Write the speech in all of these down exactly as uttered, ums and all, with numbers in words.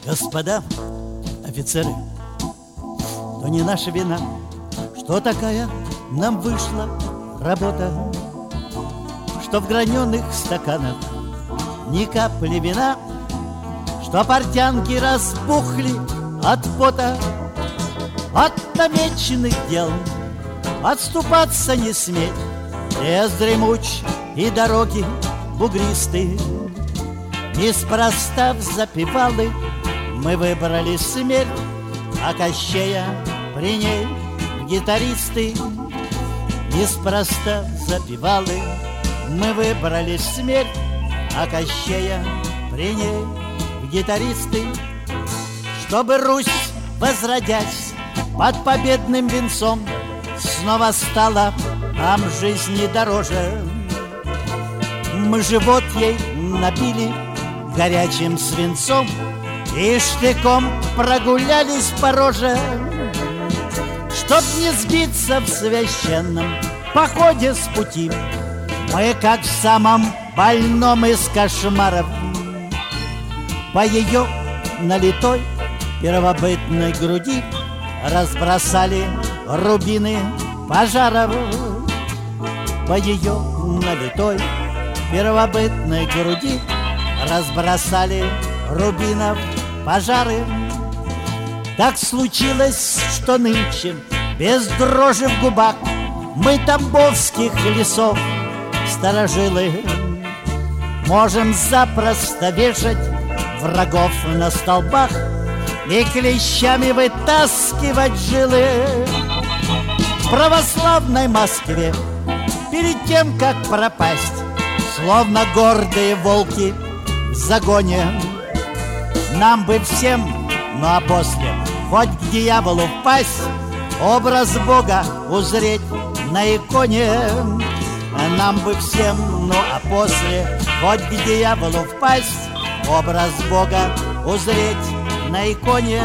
Господа офицеры, то не наша вина, что такая нам вышла работа, что в граненых стаканах ни капли вина, что портянки разбухли от пота. От намеченных дел отступаться не сметь, лес дремуч и дороги бугристые. Неспроста в запевалы мы выбрали смерть, а Кощея при ней гитаристы. Неспроста в запевалы мы выбрали смерть, а Кощея при ней гитаристы. Чтобы Русь, возродясь под победным венцом, снова стала нам жизни дороже, мы живот ей набили горячим свинцом и штыком прогулялись по роже. Чтоб не сбиться в священном походе с пути, мы, как в самом больном из кошмаров, по ее налитой первобытной груди разбросали рубины пожаров. По ее налитой первобытной груди разбросали рубинов пожары. Так случилось, что нынче без дрожи в губах мы тамбовских лесов старожилы можем запросто вешать врагов на столбах и клещами вытаскивать жилы. В православной Москве перед тем, как пропасть, словно гордые волки в загоне, нам бы всем, ну а после хоть к дьяволу впасть, образ Бога узреть на иконе. Нам бы всем, ну а после хоть к дьяволу впасть, образ Бога узреть на иконе.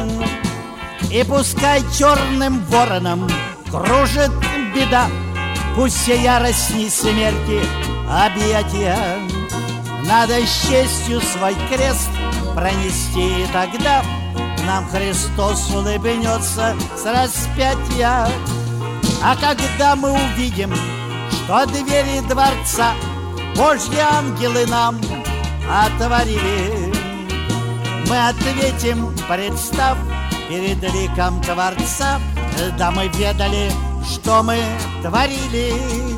И пускай черным вороном кружит беда, пусть все яростни смерти объятия, надо с честью свой крест пронести, и тогда нам Христос улыбнется с распятия. А когда мы увидим, что двери дворца Божьи ангелы нам отворили, мы ответим, представ перед ликом Творца: да мы ведали, что мы творили.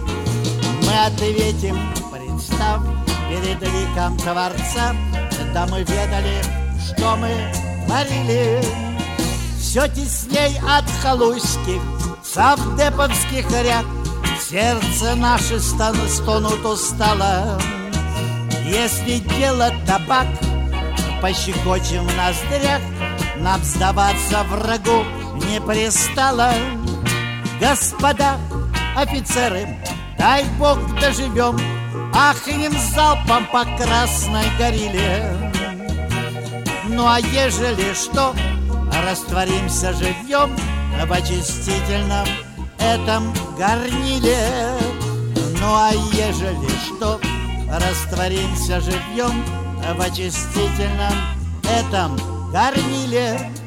Мы ответим, представ перед ликом Творца: да мы ведали, что мы творили. Все тесней от халуйских, савдеповских ряд сердце наше стонут устало. Если дело табак, пощекочем в ноздрях, нам сдаваться врагу не пристало. Господа офицеры, дай Бог доживем, ахнем залпом по красной горилле. Ну а ежели что, растворимся живьем в очистительном этом горниле. Ну а ежели что, растворимся живьем в очистительном этом горниле.